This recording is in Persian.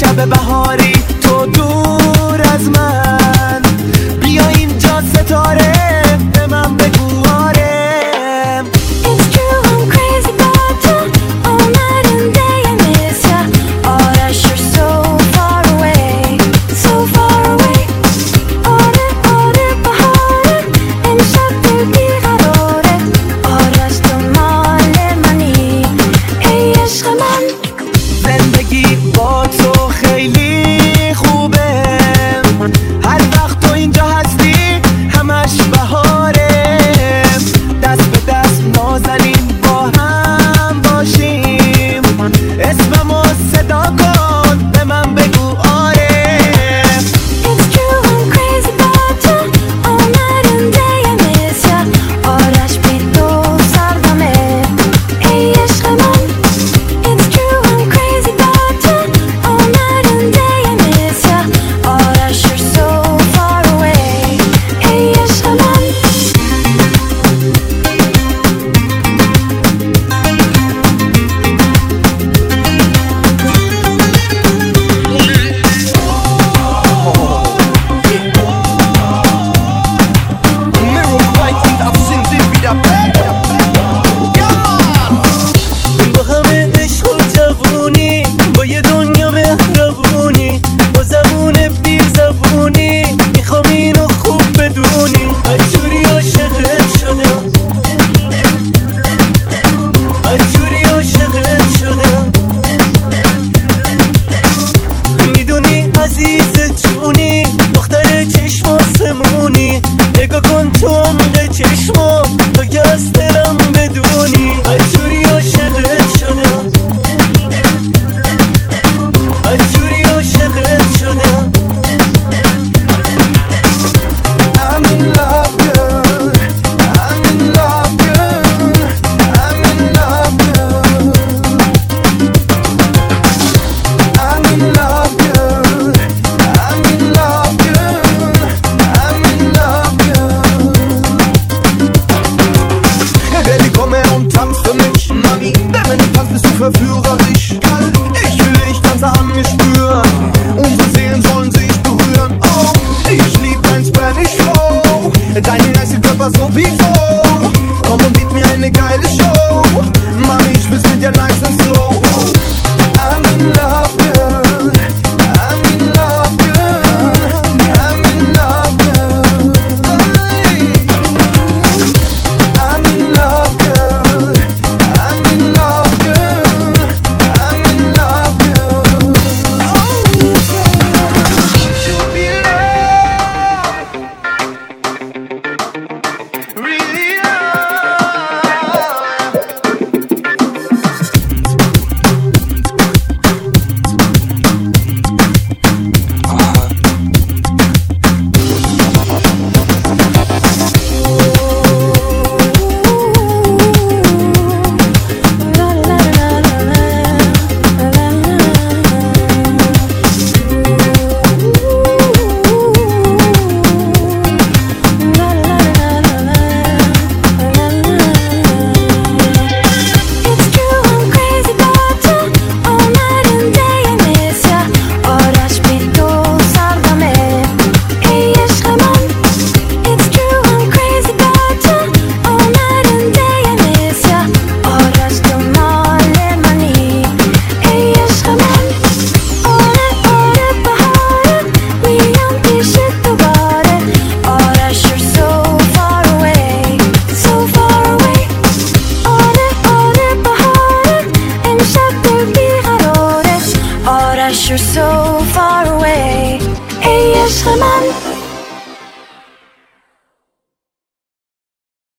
شب بهاری تو دور از من، بیا اینجا ستاره به من بگو آره. It's true I'm crazy about you, all night and day I miss ya. آرش you're so far away, so far away. آره آره بهاره امشب دل بیقراره. آرش تو مال منی ای عشق من. زندگی با تو خیلی خوبه، هر وقت تو اینجا هستی همش بهاره. دست به دست نازنین با هم باشیم، اسممو صدا کن به من بگو آره. It's true I'm crazy about you, all night and day I miss ya. آرش بی تو سردمه ای عشق من. It's true I'm crazy about you, all night and day I miss ya. آرش you're so far away ای عشق من. با همه عشق و جوونی، با یه دنیا مهربونی، با زبون بی زبونی میخوام اینو خوب بدونی. از جوری عاشقت شدم، از جوری عاشقت شدم. میدونی عزیز جونی، دختر چشم آسمونی، نگاه کن تو عمق چشمام تا که از دلم بدونی. از جوری عاشقت شدم، از جوری عاشقت شدم. I'm in love girl, I'm in love girl, I'm in love girl. I'm in love girl, I'm in love girl, I'm in love girl. Baby, komm her und tanz für mich, Mami. Denn wenn du tanzt, bist du verführerisch. Ich will dich ganz an mir spüren, unsere Seelen sollen sich berühren. Oh, ich lieb dein Spanish Flow, deinen heißen Körper sowieso. Komm und biet mir eine geile Show, Mami, ich will's mit dir nice and slow. I'm in love girl, I'm in love girl, I'm in love girl. I'm in love girl, I'm in love girl, I'm in love girl. Should be love, really It's true I'm crazy about you, all night and day I miss ya. آرش بی تو سردمه ای عشق من. It's true I'm crazy about you, all night and day I miss ya. آرش تو مال منی ای عشق من. آره آره بهاره میام پیشت دوباره. آرش you're so far away, so far away. آره آره بهاره امشب دل بیقراره. آرش you're so